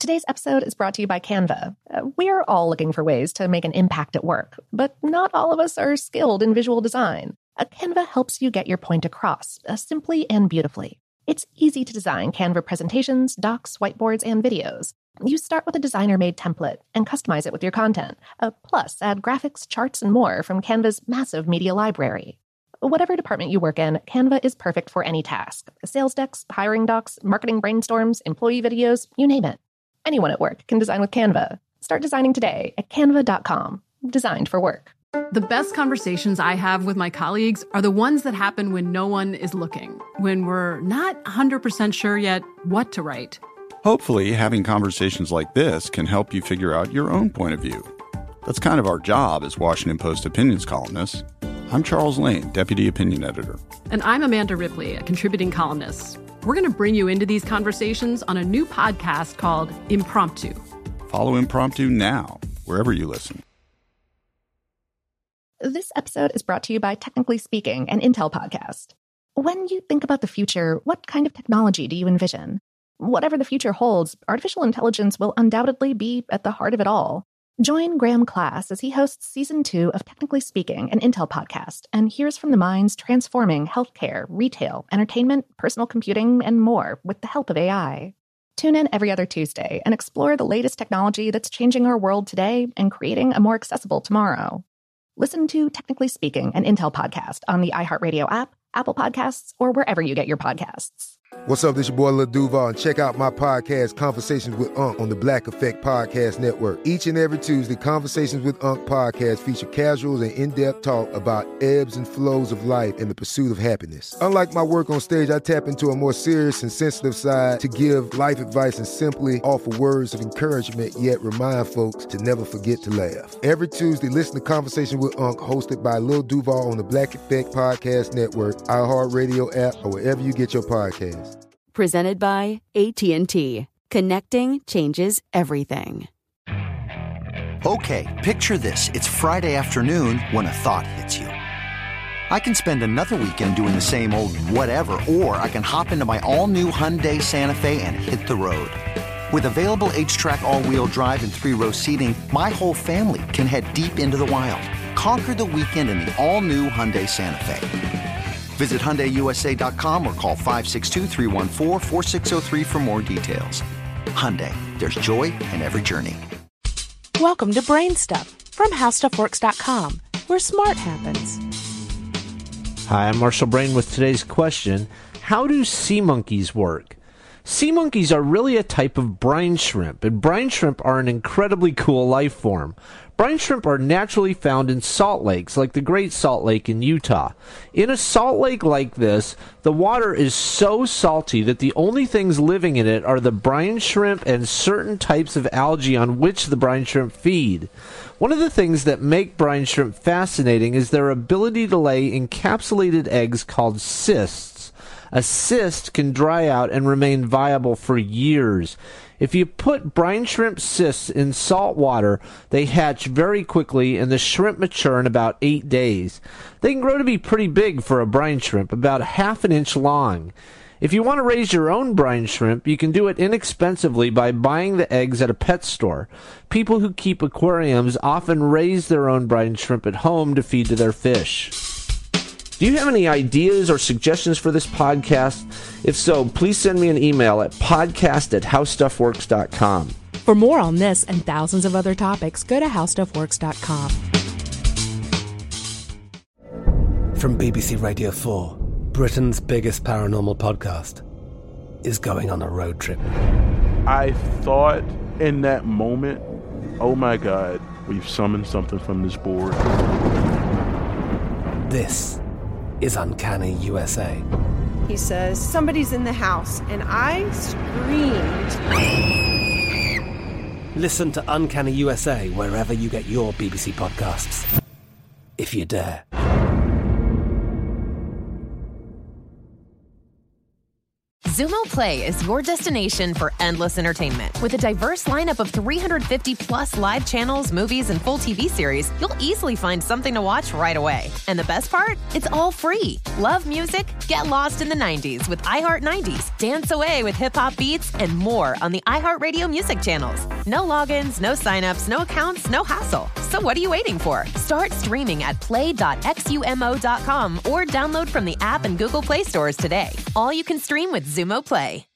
Today's episode is brought to you by Canva. We're all looking for ways to make an impact at work, but not all of us are skilled in visual design. Canva helps you get your point across, simply and beautifully. It's easy to design Canva presentations, docs, whiteboards, and videos. You start with a designer-made template and customize it with your content. Plus, add graphics, charts, and more from Canva's massive media library. Whatever department you work in, Canva is perfect for any task. Sales decks, hiring docs, marketing brainstorms, employee videos, you name it. Anyone at work can design with Canva. Start designing today at canva.com. Designed for work. The best conversations I have with my colleagues are the ones that happen when no one is looking, when we're not 100% sure yet what to write. Hopefully, having conversations like this can help you figure out your own point of view. That's kind of our job as Washington Post opinions columnists. I'm Charles Lane, Deputy Opinion Editor. And I'm Amanda Ripley, a contributing columnist. We're going to bring you into these conversations on a new podcast called Impromptu. Follow Impromptu now, wherever you listen. This episode is brought to you by Technically Speaking, an Intel podcast. When you think about the future, what kind of technology do you envision? Whatever the future holds, artificial intelligence will undoubtedly be at the heart of it all. Join Graham Class as he hosts Season 2 of Technically Speaking, an Intel podcast, and hears from the minds transforming healthcare, retail, entertainment, personal computing, and more with the help of AI. Tune in every other Tuesday and explore the latest technology that's changing our world today and creating a more accessible tomorrow. Listen to Technically Speaking, an Intel podcast on the iHeartRadio app, Apple Podcasts, or wherever you get your podcasts. What's up, this your boy Lil Duval, and check out my podcast, Conversations with Unc, on the Black Effect Podcast Network. Each and every Tuesday, Conversations with Unc podcast feature casual and in-depth talk about ebbs and flows of life and the pursuit of happiness. Unlike my work on stage, I tap into a more serious and sensitive side to give life advice and simply offer words of encouragement, yet remind folks to never forget to laugh. Every Tuesday, listen to Conversation with Unc, hosted by Lil Duval on the Black Effect Podcast Network, iHeartRadio app, or wherever you get your podcasts. Presented by AT&T. Connecting changes everything. Okay, picture this. It's Friday afternoon when a thought hits you. I can spend another weekend doing the same old whatever, or I can hop into my all-new Hyundai Santa Fe and hit the road. With available H-Track all-wheel drive and 3-row seating, my whole family can head deep into the wild. Conquer the weekend in the all-new Hyundai Santa Fe. Visit HyundaiUSA.com or call 562-314-4603 for more details. Hyundai, there's joy in every journey. Welcome to Brain Stuff from HowStuffWorks.com, where smart happens. Hi, I'm Marshall Brain with today's question. How do sea monkeys work? Sea monkeys are really a type of brine shrimp, and brine shrimp are an incredibly cool life form. Brine shrimp are naturally found in salt lakes, like the Great Salt Lake in Utah. In a salt lake like this, the water is so salty that the only things living in it are the brine shrimp and certain types of algae on which the brine shrimp feed. One of the things that make brine shrimp fascinating is their ability to lay encapsulated eggs called cysts. A cyst can dry out and remain viable for years. If you put brine shrimp cysts in salt water, they hatch very quickly and the shrimp mature in about 8 days. They can grow to be pretty big for a brine shrimp, about ½ an inch long. If you want to raise your own brine shrimp, you can do it inexpensively by buying the eggs at a pet store. People who keep aquariums often raise their own brine shrimp at home to feed to their fish. Do you have any ideas or suggestions for this podcast? If so, please send me an email at podcast@howstuffworks.com. For more on this and thousands of other topics, go to HowStuffWorks.com. From BBC Radio 4, Britain's biggest paranormal podcast is going on a road trip. I thought in that moment, oh my God, we've summoned something from this board. This is Uncanny USA. He says, somebody's in the house, and I screamed. Listen to Uncanny USA wherever you get your BBC podcasts, if you dare. Xumo Play is your destination for endless entertainment. With a diverse lineup of 350 plus live channels, movies, and full TV series, you'll easily find something to watch right away. And the best part? It's all free. Love music? Get lost in the 90s with iHeart 90s, dance away with hip-hop beats, and more on the iHeartRadio music channels. No logins, no signups, no accounts, no hassle. So what are you waiting for? Start streaming at play.xumo.com or download from the app and Google Play stores today. All you can stream with Xumo Play.